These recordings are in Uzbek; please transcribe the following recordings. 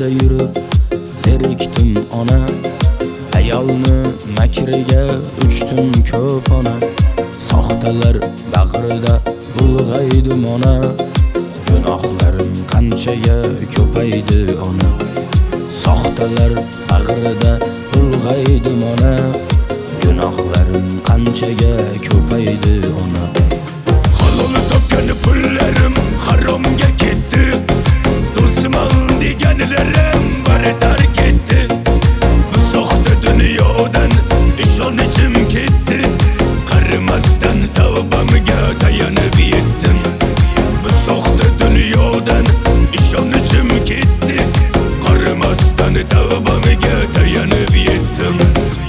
yo'lda yurib zerikdim ona, ayolni makriga uchdim ko'p ona. Soxtalar bag'rida bulg'aydim ona, gunohlarim qanchaga ko'paydi ona. Soxtalar bag'rida bulg'aydim ona, gunohlarim qanchaga ko'paydi ona. Halolni topgan pullarim haromga ketdi, do'stim al deganlarim bari tark etdi. Bu soxta dunyodan ishonchim ketdi, qarimasdan tavbamga tayanib yetdim. Bu soxta dunyodan ishonchim ketdi, qarimasdan tavbamga tayanib yetdim.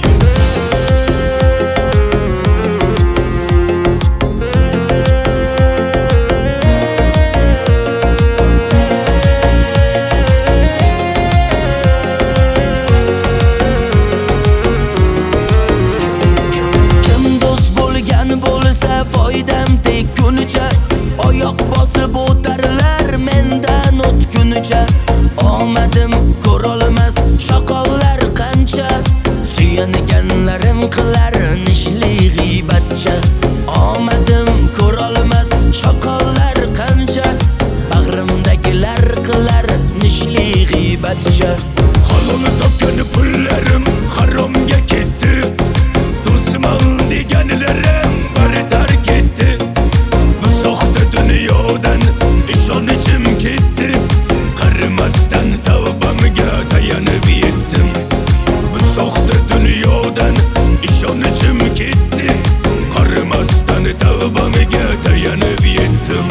Foydam tekunicha, oyoq bosib o'tarlar mendan o'tgunicha. Omadim ko'rolmas shoqollar qancha, suyanganlarim qilar nishli g'iybatcha. Omadim ko'rolmas shoqollar qancha, bag'rimdagilar qilar nishli g'iybatcha. Halolni topgan pullarim haromga ketdi, do'stim al deganlarim bari tark etdi. Bu soxta dunyodan ishonchim ketdi, qarimasdan tavbamga tayanib yetdim. Bu soxta dunyodan ishonchim ketdi, qarimasdan tavbamga tayanib yetdim.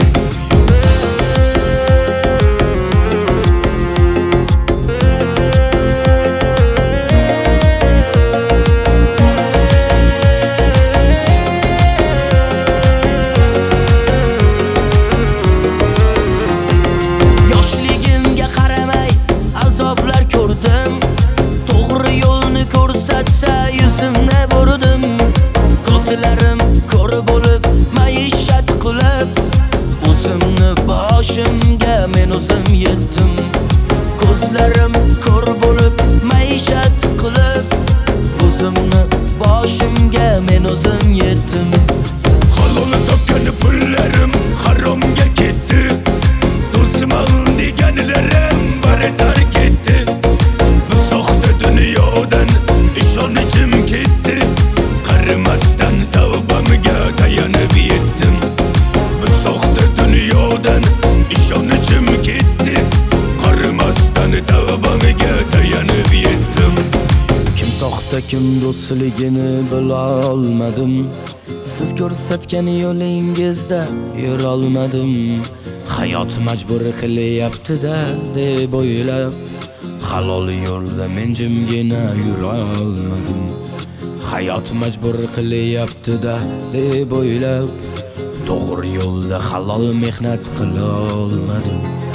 To'g'ri yo'lni ko'rsatsa yuzimni burdim, ko'zlarim ko'r bo'lib maishat qilib, o'zimni boshimga men o'zim yetdim. Ko'zlarim ko'r bo'lib maishat qilib, o'zimni boshimga men o'zim yetdim. Halolni topgan pullarim haromga ketdi, do'stim al deganlarim bari tark etdi. Bu soxta dunyodan ishonchim ketdi, qarimasdan tavbamga tayanib yetdim. Bu soxta dunyodan ishonchim ketdi, qarimasdan tavbamga tayanib yetdim. Kim soxta kim do'stligini bila olmadim, siz ko'rsatgan yo'lingizda yurolmadim. Hayot majbur qilyapti-da deb o'ylab, halol yo'lda men jimgina yura olmadim. Hayot majbur qilyapti-da deb o'ylab, to'g'ri yo'lda halol mehnat qila olmadim.